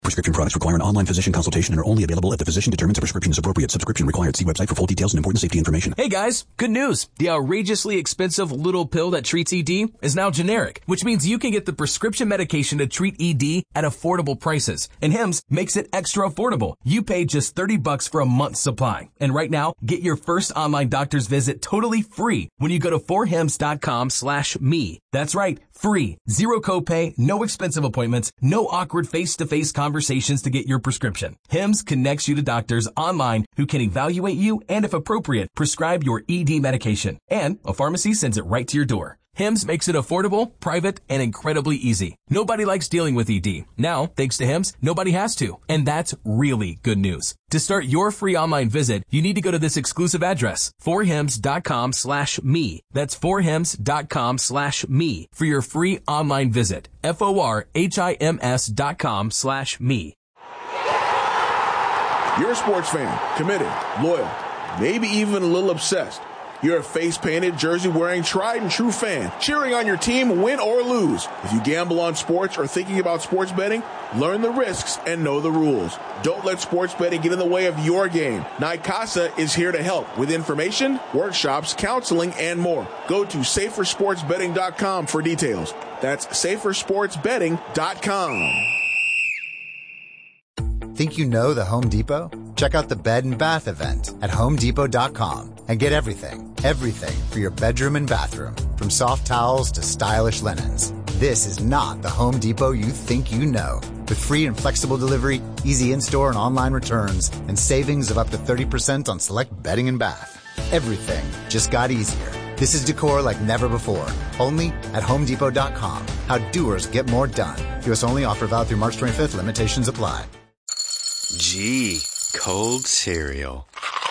Prescription products require an online physician consultation and are only available if the physician determines a prescription is appropriate. Subscription required. See website for full details and important safety information. Hey guys, good news. The outrageously expensive little pill that treats ED is now generic, which means you can get the prescription medication to treat ED at affordable prices. And Hims makes it extra affordable. You pay just $30 for a month's supply. And right now, get your first online doctor's visit totally free when you go to forhims.com/me. That's right, free. Zero copay, no expensive appointments, no awkward face-to-face conversations to get your prescription. Hims connects you to doctors online who can evaluate you and, if appropriate, prescribe your ED medication. And a pharmacy sends it right to your door. Hims makes it affordable, private, and incredibly easy. Nobody likes dealing with ED. Now, thanks to Hims, nobody has to. And that's really good news. To start your free online visit, you need to go to this exclusive address, forhims.com/me. That's forhims.com/me for your free online visit. forhims.com/me. You're a sports fan, committed, loyal, maybe even a little obsessed. You're a face-painted, jersey-wearing, tried-and-true fan, cheering on your team, win or lose. If you gamble on sports or thinking about sports betting, learn the risks and know the rules. Don't let sports betting get in the way of your game. NYCASA is here to help with information, workshops, counseling, and more. Go to safersportsbetting.com for details. That's safersportsbetting.com. Think you know the Home Depot? Check out the Bed and Bath event at HomeDepot.com and get everything for your bedroom and bathroom, from soft towels to stylish linens. This is not the Home Depot you think you know. With free and flexible delivery, easy in-store and online returns, and savings of up to 30% on select bedding and bath. Everything just got easier. This is decor like never before, only at HomeDepot.com. How doers get more done. U.S. only, offer valid through March 25th. Limitations apply. Gee, cold cereal.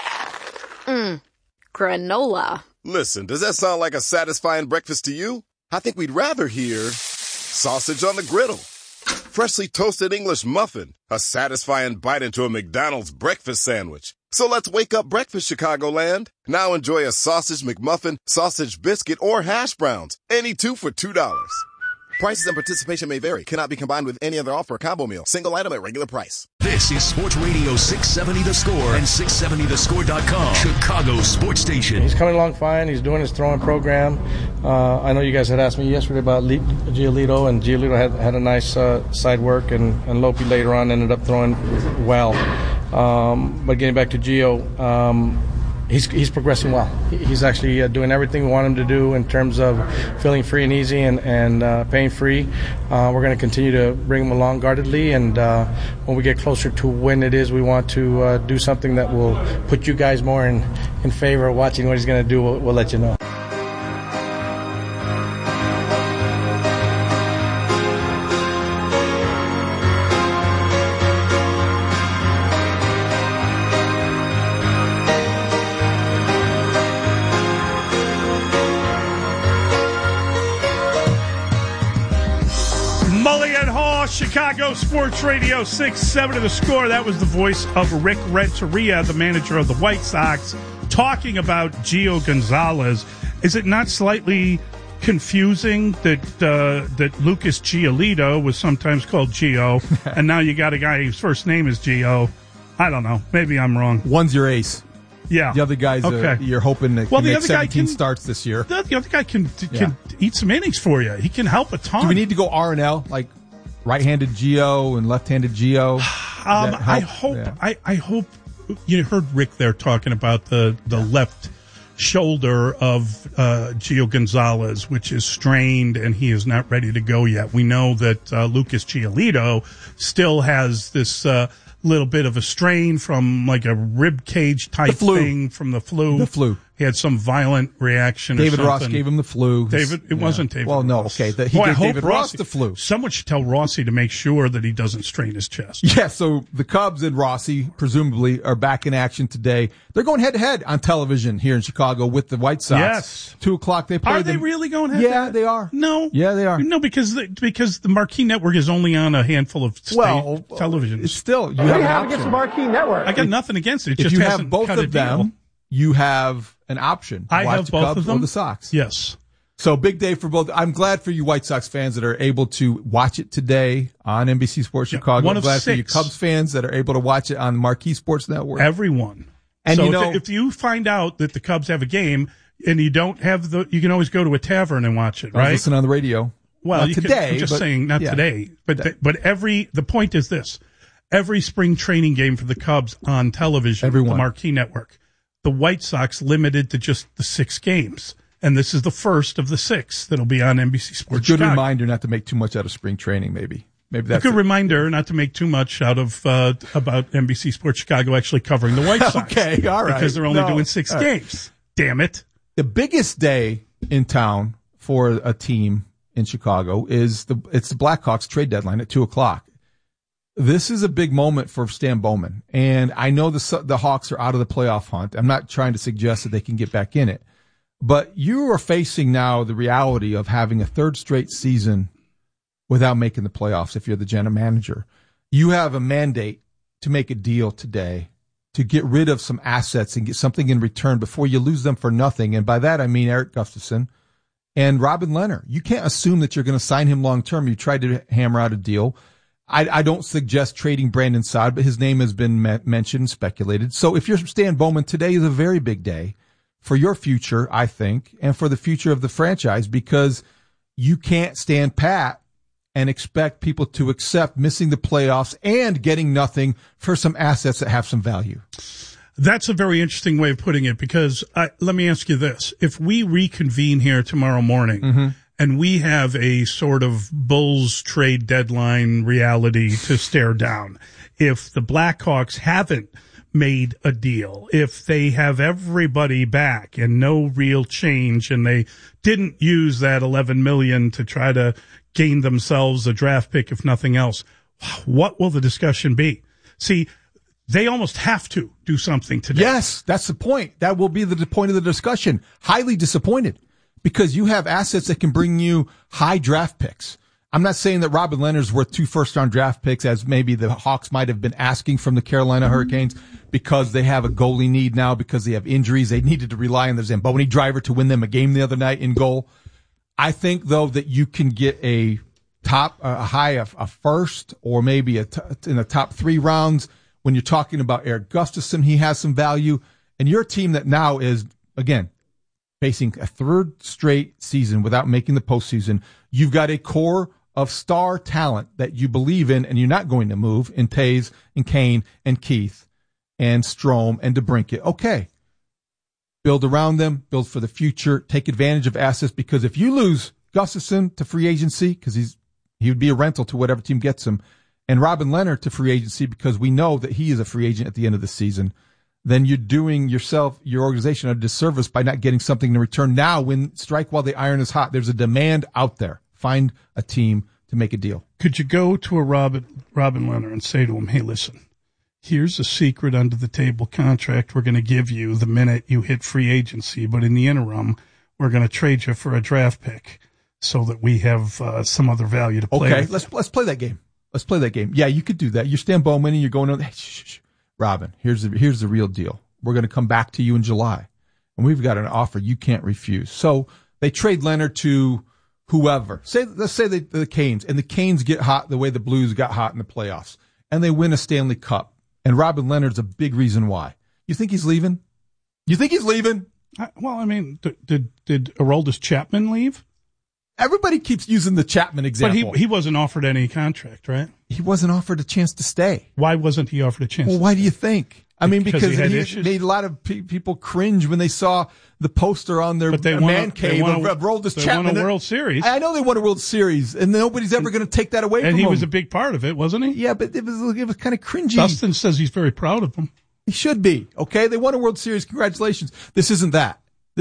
Granola. Listen, does that sound like a satisfying breakfast to you? I think we'd rather hear sausage on the griddle, freshly toasted English muffin, a satisfying bite into a McDonald's breakfast sandwich. So let's wake up breakfast, Chicagoland. Now enjoy a sausage McMuffin, sausage biscuit, or hash browns. Any two for $2. Prices and participation may vary. Cannot be combined with any other offer or combo meal. Single item at regular price. This is Sports Radio 670 The Score and 670thescore.com. Chicago's sports station. He's coming along fine. He's doing his throwing program. I know you guys had asked me yesterday about Giolito, and Giolito had a nice side work, and Lope later on ended up throwing well. But getting back to Gio, he's progressing well. He's actually doing everything we want him to do in terms of feeling free and easy and pain free. We're going to continue to bring him along guardedly, and when we get closer to when it is we want to do something that will put you guys more in favor of watching what he's going to do, we'll let you know. Chicago Sports Radio 670 The Score. That was the voice of Rick Renteria, the manager of the White Sox, talking about Gio Gonzalez. Is it not slightly confusing that Lucas Giolito was sometimes called Gio, and now you got a guy whose first name is Gio? I don't know. Maybe I'm wrong. One's your ace. Yeah. The other guy's you're hoping to make 17 starts this year. The other guy can eat some innings for you. He can help a ton. Do we need to go R&L, like right-handed Gio and left-handed Gio? I hope you heard Rick there talking about the left shoulder of Gio Gonzalez, which is strained, and he is not ready to go yet. We know that Lucas Giolito still has this little bit of a strain from like a rib cage type thing from the flu. The flu. He had some violent reaction. David Ross gave him the flu. Wasn't David. Well, no, Ross. okay. He gave David Ross the flu. Someone should tell Rossi to make sure that he doesn't strain his chest. Yeah, so the Cubs and Rossi, presumably, are back in action today. They're going head-to-head on television here in Chicago with the White Sox. Yes. 2 o'clock, they play Are they really going head-to-head? Yeah, they are. No. Yeah, they are. No, because the Marquee Network is only on a handful of televisions. It's still, you have an option. Against the Marquee Network? I got nothing against it. It if just you hasn't have both cut of them, you have an option. I Watch have the both Cubs of them. or the Sox. Yes. So big day for both. I'm glad for you White Sox fans that are able to watch it today on NBC Sports Chicago. I'm glad for you Cubs fans that are able to watch it on the Marquee Sports Network. Everyone. And so if you find out that the Cubs have a game and you don't have you can always go to a tavern and watch it, right? Listen on the radio. Well, not today. I'm just saying, not today. But the point is this. Every spring training game for the Cubs on television, the Marquee Network, the White Sox limited to just the 6 games. And this is the first of the 6 that'll be on NBC Sports Chicago. Good reminder not to make too much out of spring training, maybe that's a good reminder not to make too much out of about NBC Sports Chicago actually covering the White Sox. Okay, all right. Because they're only doing 6 games. Damn it. The biggest day in town for a team in Chicago is the Blackhawks trade deadline at 2:00. This is a big moment for Stan Bowman. And I know the Hawks are out of the playoff hunt. I'm not trying to suggest that they can get back in it. But you are facing now the reality of having a 3rd straight season without making the playoffs if you're the general manager. You have a mandate to make a deal today to get rid of some assets and get something in return before you lose them for nothing. And by that, I mean Eric Gustafson and Robin Leonard. You can't assume that you're going to sign him long term. You tried to hammer out a deal. I don't suggest trading Brandon Saad, but his name has been mentioned and speculated. So if you're Stan Bowman, today is a very big day for your future, I think, and for the future of the franchise, because you can't stand pat and expect people to accept missing the playoffs and getting nothing for some assets that have some value. That's a very interesting way of putting it, because let me ask you this. If we reconvene here tomorrow morning and we have a sort of Bulls trade deadline reality to stare down, if the Blackhawks haven't made a deal, if they have everybody back and no real change, and they didn't use that $11 million to try to gain themselves a draft pick, if nothing else, what will the discussion be? See, they almost have to do something today. Yes, that's the point. That will be the point of the discussion. Highly disappointed, because you have assets that can bring you high draft picks. I'm not saying that Robin Leonard's worth 2 first-round draft picks, as maybe the Hawks might have been asking from the Carolina Hurricanes, because they have a goalie need now, because they have injuries. They needed to rely on the Zamboni driver to win them a game the other night in goal. I think, though, that you can get a first, or maybe in the top 3 rounds. When you're talking about Eric Gustafson, he has some value. And your team that now is, again, facing a 3rd straight season without making the postseason, you've got a core of star talent that you believe in, and you're not going to move in Taves and Kane and Keith and Strome and DeBrincat. Okay. Build around them, build for the future, take advantage of assets, because if you lose Gustafson to free agency, because he would be a rental to whatever team gets him, and Robin Leonard to free agency, because we know that he is a free agent at the end of the season, then you're doing your organization a disservice by not getting something in return now. When strike while the iron is hot, there's a demand out there. Find a team to make a deal. Could you go to a Robin Leonard and say to him, hey, listen, here's a secret under the table contract we're going to give you the minute you hit free agency, but in the interim, we're going to trade you for a draft pick so that we have some other value to play with. Let's play that game. Let's play that game. Yeah, you could do that. You're Stan Bowman and you're going on, hey, shh. Robin, here's the real deal. We're going to come back to you in July, and we've got an offer you can't refuse. So they trade Leonard to whoever. Let's say the Canes, and the Canes get hot the way the Blues got hot in the playoffs, and they win a Stanley Cup. And Robin Leonard's a big reason why. You think he's leaving? Well, I mean, did Aroldis Chapman leave? Everybody keeps using the Chapman example. But he wasn't offered any contract, right? He wasn't offered a chance to stay. Why wasn't he offered a chance? Well, why do you think? I mean, because he made a lot of people cringe when they saw the poster on their man cave of Aroldis Chapman. They won a World Series. I know they won a World Series, and nobody's ever going to take that away from him. And he was a big part of it, wasn't he? Yeah, but it was kind of cringy. Dustin says he's very proud of him. He should be. Okay, they won a World Series. Congratulations. This isn't that.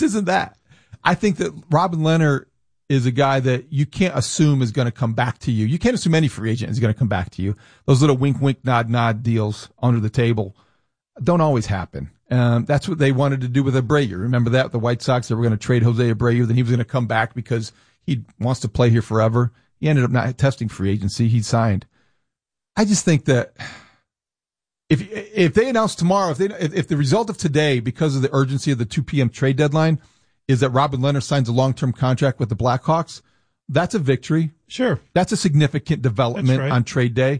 I think that Robin Leonard is a guy that you can't assume is going to come back to you. You can't assume any free agent is going to come back to you. Those little wink, wink, nod, nod deals under the table don't always happen. That's what they wanted to do with Abreu. Remember that? The White Sox, they were going to trade Jose Abreu. Then he was going to come back because he wants to play here forever. He ended up not testing free agency. He signed. I just think that if they announce tomorrow, if the result of today, because of the urgency of the 2 p.m. trade deadline, is that Robin Leonard signs a long-term contract with the Blackhawks. That's a victory. Sure. That's a significant development on trade day.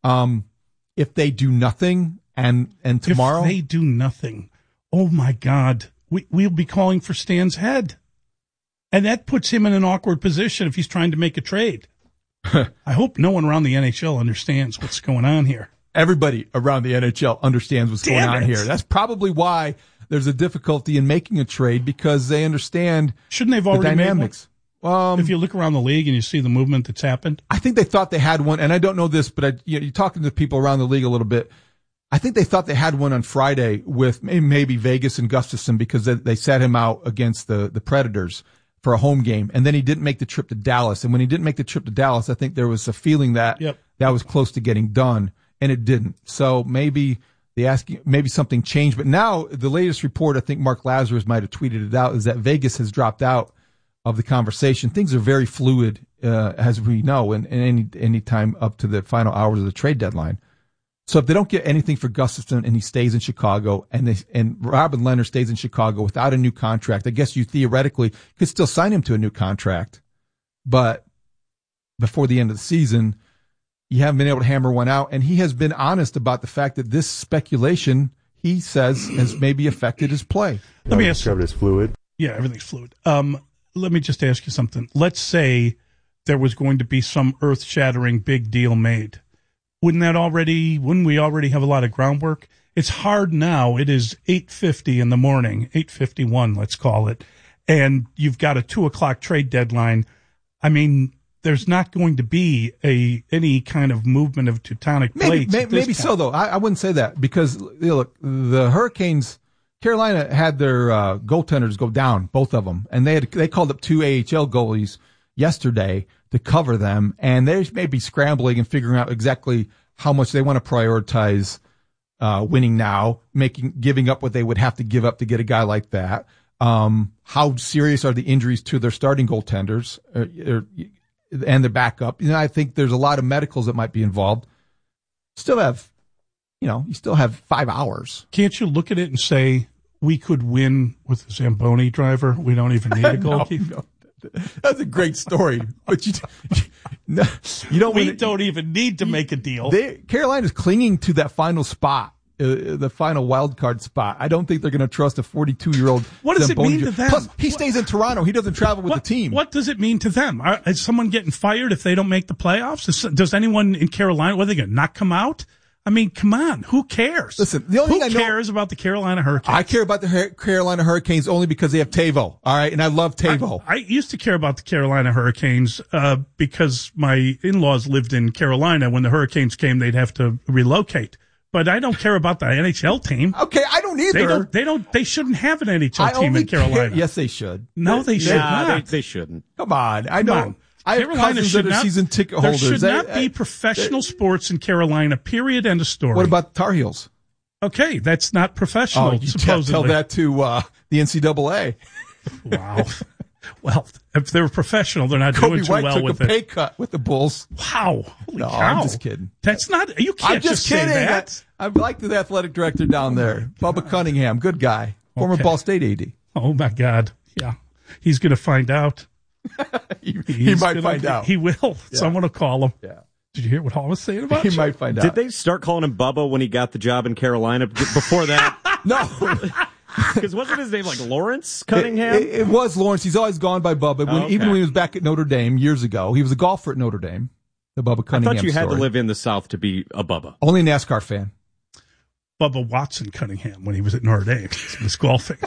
If they do nothing and tomorrow. If they do nothing, oh my God, we'll be calling for Stan's head. And that puts him in an awkward position if he's trying to make a trade. I hope no one around the NHL understands what's going on here. Everybody around the NHL understands what's going on here. That's probably why there's a difficulty in making a trade, because they understand Shouldn't they've already the dynamics. If you look around the league and you see the movement that's happened. I think they thought they had one, and I don't know this, but you're talking to people around the league a little bit. I think they thought they had one on Friday with maybe Vegas and Gustafsson, because they sat him out against the Predators for a home game, and then he didn't make the trip to Dallas. And when he didn't make the trip to Dallas, I think there was a feeling that that was close to getting done, and it didn't. So maybe maybe something changed. But now the latest report, I think Mark Lazarus might have tweeted it out, is that Vegas has dropped out of the conversation. Things are very fluid, as we know, and any time up to the final hours of the trade deadline. So if they don't get anything for Gustafsson and he stays in Chicago, and Robin Leonard stays in Chicago without a new contract, I guess you theoretically could still sign him to a new contract. But before the end of the season, you haven't been able to hammer one out. And he has been honest about the fact that this speculation, he says, has maybe affected his play. Let me ask you. It's fluid. Yeah, everything's fluid. Let me just ask you something. Let's say there was going to be some earth-shattering big deal made. Wouldn't we already have a lot of groundwork? It's hard now. It is 8:50 in the morning, 8:51, let's call it. And you've got a 2:00 trade deadline. I mean, there's not going to be any kind of movement of tectonic plates. Maybe so, though. I wouldn't say that, because look, the Hurricanes, Carolina had their goaltenders go down, both of them, and they called up 2 AHL goalies yesterday to cover them, and they may be scrambling and figuring out exactly how much they want to prioritize winning now, giving up what they would have to give up to get a guy like that. How serious are the injuries to their starting goaltenders and the backup? I think there's a lot of medicals that might be involved. You still have 5 hours. Can't you look at it and say, we could win with the Zamboni driver? We don't even need a goalkeeper. No. That's a great story, but you don't. We don't even need to make a deal. Carolina's clinging to that final spot, the final wild card spot. I don't think they're going to trust a 42-year-old. What does it mean to them? Plus, he stays in Toronto. He doesn't travel with the team. What does it mean to them? Is someone getting fired if they don't make the playoffs? Does anyone in Carolina? What are they going to not come out? I mean, come on. Who cares? Listen, the only thing I know, cares about the Carolina Hurricanes? I care about the Carolina Hurricanes only because they have Tavo. All right, and I love Tavo. I used to care about the Carolina Hurricanes because my in-laws lived in Carolina. When the Hurricanes came, they'd have to relocate. But I don't care about the NHL team. Okay, I don't either. They shouldn't have an NHL team in Carolina. Yes, they should. No, they should not. They shouldn't. Come on. I know. I have cousins that are season ticket holders. There should not be professional sports in Carolina, period, end of story. What about the Tar Heels? Okay, that's not professional, supposedly. Tell that to the NCAA. Wow. Well, if they were professional, they're not doing too well with it. Kobe White took a pay cut with the Bulls. Wow. Holy cow. I'm just kidding. That's not, you can't just say that. I like the athletic director down there, Bubba Cunningham. Good guy. Former Ball State AD. Oh, my God. Yeah. He's going to find out. he might find out. He will. Yeah. Someone will call him. Yeah. Did you hear what Hall was saying about He might find out. Did they start calling him Bubba when he got the job in Carolina before that? No. Because wasn't his name like Lawrence Cunningham? It was Lawrence. He's always gone by Bubba. Even when he was back at Notre Dame years ago, he was a golfer at Notre Dame. The Bubba Cunningham I thought you had story. to live in the South to be a Bubba. Only a NASCAR fan. Bubba Watson Cunningham when he was at Notre Dame. He was golfing.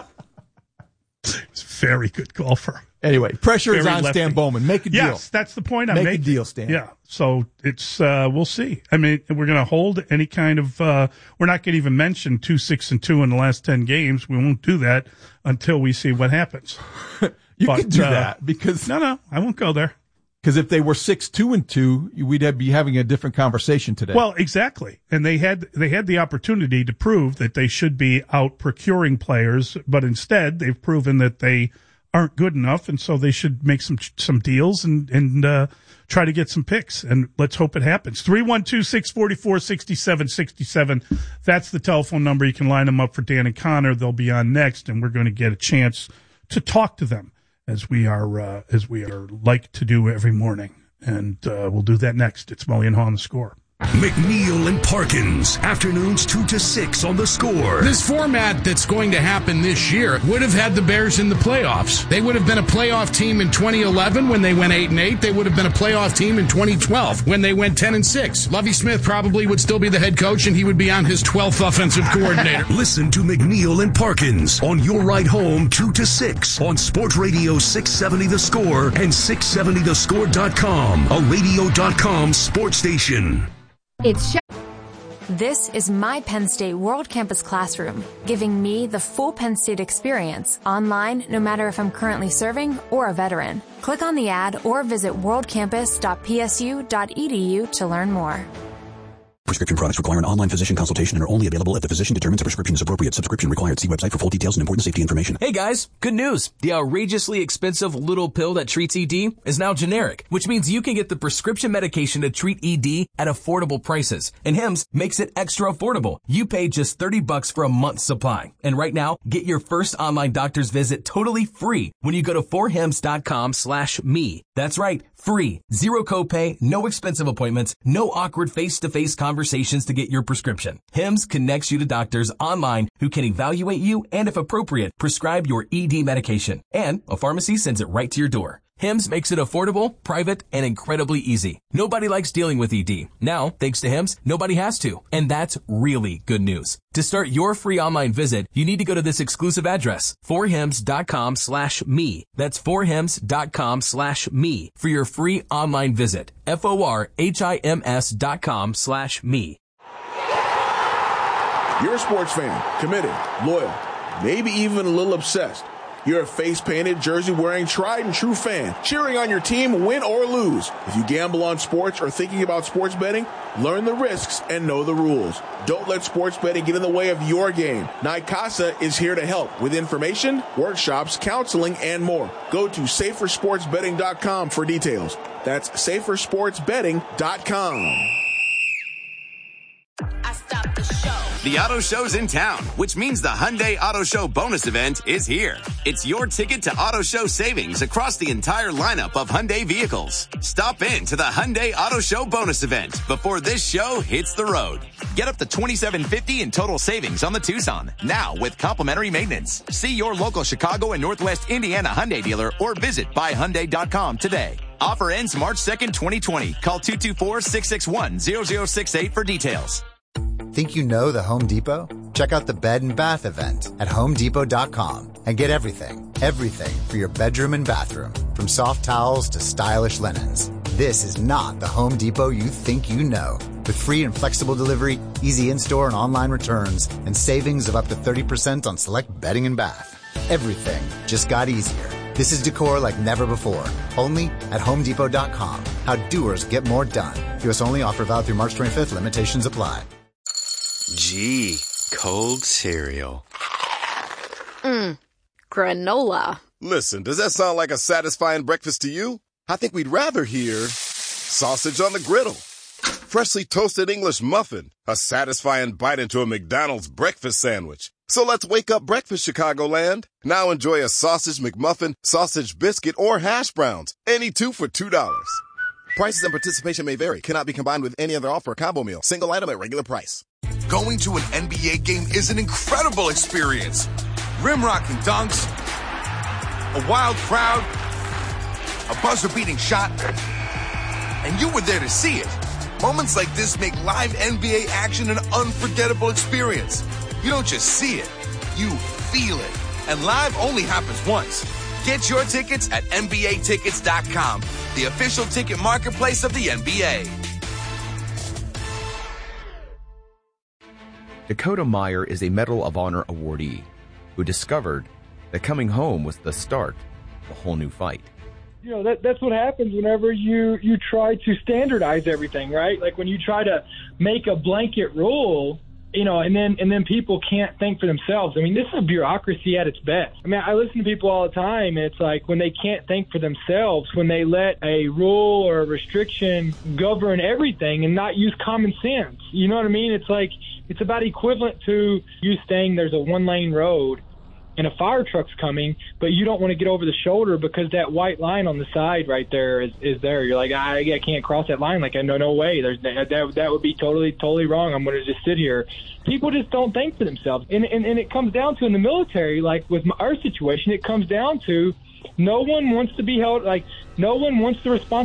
He's a very good golfer. Anyway, pressure is on Stan Bowman. Make a deal. Yes, that's the point I'm making. Make a deal, Stan. Yeah, so it's we'll see. I mean, we're going to hold any kind of we're not going to even mention 2-6-2 in the last 10 games. We won't do that until we see what happens. You can do that because no, I won't go there. Because if they were 6-2-2, we'd be having a different conversation today. Well, exactly. And they had the opportunity to prove that they should be out procuring players, but instead they've proven that they aren't good enough, and so they should make some deals and try to get some picks. And let's hope it happens. 312-644-6767. That's the telephone number. You can line them up for Dan and Connor. They'll be on next, and we're going to get a chance to talk to them as we are like to do every morning. And we'll do that next. It's Mully and Haw on The Score. McNeil and Parkins, afternoons 2 to 6 on The Score. This format that's going to happen this year would have had the Bears in the playoffs. They would have been a playoff team in 2011 when they went 8-8. They would have been a playoff team in 2012 when they went 10-6. Lovie Smith probably would still be the head coach, and he would be on his 12th offensive coordinator. Listen to McNeil and Parkins on your ride home 2 to 6 on Sports Radio 670 The Score and 670thescore.com, a radio.com sports station. This is my Penn State World Campus Classroom, giving me the full Penn State experience online, no matter if I'm currently serving or a veteran. Click on the ad or visit worldcampus.psu.edu to learn more. Prescription products require an online physician consultation and are only available if the physician determines a prescription is appropriate. Subscription required. See website for full details and important safety information. Hey guys, good news. The outrageously expensive little pill that treats ED is now generic, which means you can get the prescription medication to treat ED at affordable prices. And Hims makes it extra affordable. You pay just $30 for a month's supply. And right now, get your first online doctor's visit totally free when you go to forhims.com/me. That's right, free. Zero copay, no expensive appointments, no awkward face-to-face conversations to get your prescription. Hims connects you to doctors online who can evaluate you and, if appropriate, prescribe your ED medication. And a pharmacy sends it right to your door. Hims makes it affordable, private, and incredibly easy. Nobody likes dealing with ED. Now, thanks to Hims, nobody has to. And that's really good news. To start your free online visit, you need to go to this exclusive address, forhims.com/me. That's forhims.com/me for your free online visit. forhims.com/me. You're a sports fan, committed, loyal, maybe even a little obsessed. You're a face-painted, jersey-wearing, tried-and-true fan, cheering on your team win or lose. If you gamble on sports or thinking about sports betting, learn the risks and know the rules. Don't let sports betting get in the way of your game. NYCASA is here to help with information, workshops, counseling, and more. Go to safersportsbetting.com for details. That's safersportsbetting.com. The auto show's in town, which means the Hyundai Auto Show bonus event is here. It's your ticket to auto show savings across the entire lineup of Hyundai vehicles. Stop in to the Hyundai Auto Show bonus event before this show hits the road. Get up to $2,750 in total savings on the Tucson, now with complimentary maintenance. See your local Chicago and Northwest Indiana Hyundai dealer or visit buyhyundai.com today. Offer ends March 2nd, 2020. Call 224-661-0068 for details. Think you know the Home Depot? Check out the Bed and Bath event at homedepot.com and get everything for your bedroom and bathroom, from soft towels to stylish linens. This is not the Home Depot you think you know. With free and flexible delivery, easy in-store and online returns, and savings of up to 30% on select bedding and bath. Everything just got easier. This is decor like never before, only at homedepot.com. How doers get more done. U.S. only, offer valid through March 25th. Limitations apply. Gee, cold cereal. Granola. Listen, does that sound like a satisfying breakfast to you? I think we'd rather hear sausage on the griddle, freshly toasted English muffin, a satisfying bite into a McDonald's breakfast sandwich. So let's wake up breakfast, Chicagoland. Now enjoy a sausage McMuffin, sausage biscuit, or hash browns. Any two for $2. Prices and participation may vary. Cannot be combined with any other offer or combo meal. Single item at regular price. Going to an NBA game is an incredible experience. Rim-rocking dunks, a wild crowd, a buzzer-beating shot, and you were there to see it. Moments like this make live NBA action an unforgettable experience. You don't just see it, you feel it. And live only happens once. Get your tickets at NBAtickets.com, the official ticket marketplace of the NBA. Dakota Meyer is a Medal of Honor awardee who discovered that coming home was the start of a whole new fight. You know, that's what happens whenever you try to standardize everything, right? Like when you try to make a blanket rule, you know, and then people can't think for themselves. I mean, this is a bureaucracy at its best. I mean, I listen to people all the time, and it's like when they can't think for themselves, when they let a rule or a restriction govern everything and not use common sense. You know what I mean? It's like, it's about equivalent to you saying there's a one-lane road and a fire truck's coming, but you don't want to get over the shoulder because that white line on the side right there is there. You're like, I can't cross that line. Like, no way. That would be totally wrong. I'm going to just sit here. People just don't think for themselves. And it comes down to, in the military, like with our situation, it comes down to no one wants to be held, like no one wants the responsibility